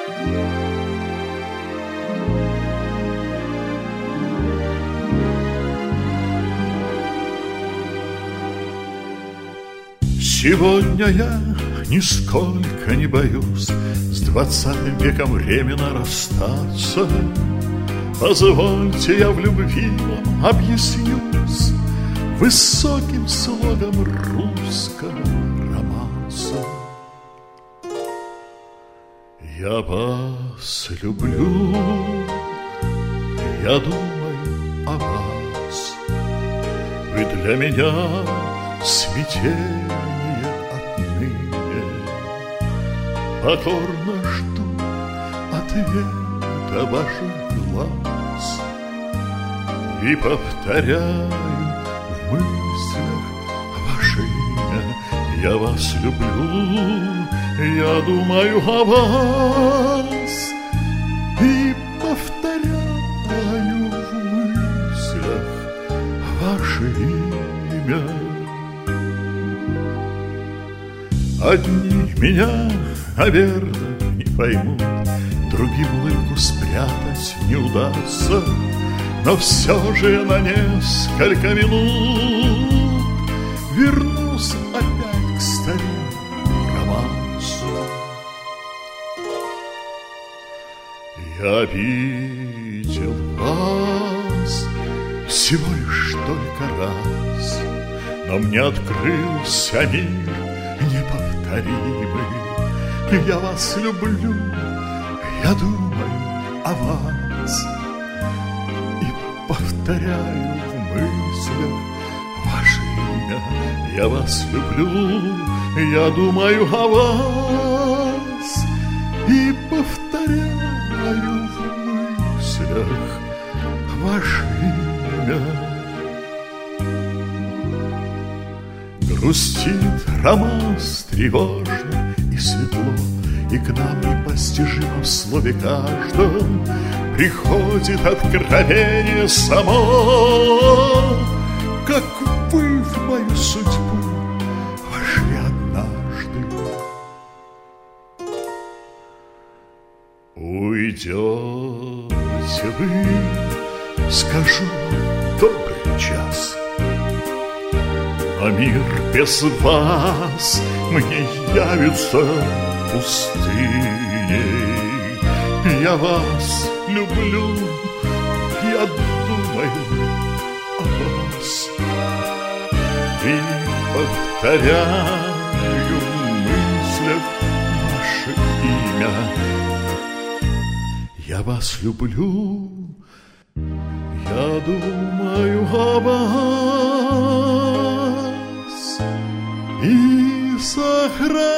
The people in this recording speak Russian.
Сегодня я нисколько не боюсь с 20 веком временно расстаться. Позвольте, я в любви вам объяснюсь высоким слогом русского романса. Я вас люблю, я думаю о вас. Вы для меня смятение отныне. Покорно жду ответа ваших глаз и повторяю в мыслях ваше имя. Я вас люблю, я думаю о вас и повторяю в мыслях ваше имя. Одни меня, наверное, не поймут, другим улыбку спрятать не удастся, но все же на несколько минут вернусь опять к старинному романсу. Я видел вас всего лишь только раз, но мне открылся мир неповторимый. Я вас люблю, я думаю о вас и повторяю в мыслях ваше имя. Я вас люблю, я думаю о вас и повторяю в мыслях ваше имя. Грустит романс тревожно и светло, и к нам непостижимо в слове каждом приходит откровение само, как вы в мою судьбу вошли однажды. Уйдете вы, скажу добрый час, а мир без вас мне явится пустыней. Я вас люблю, я думаю о вас и повторяю в мыслях ваше имя. Я вас люблю, я думаю о вас и сохраняю